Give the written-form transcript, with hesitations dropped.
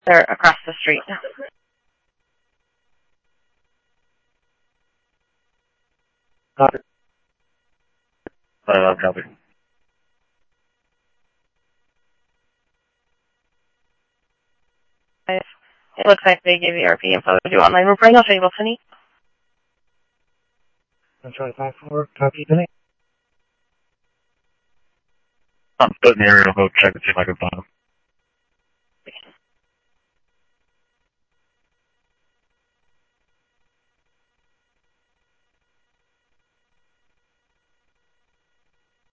They're across the street. Copy. Copy. It looks like they gave you RP info to do online reporting. I'll show you both, honey. 125-4, copy, Penny. I'm putting the area, I'll go check and see if I can find them.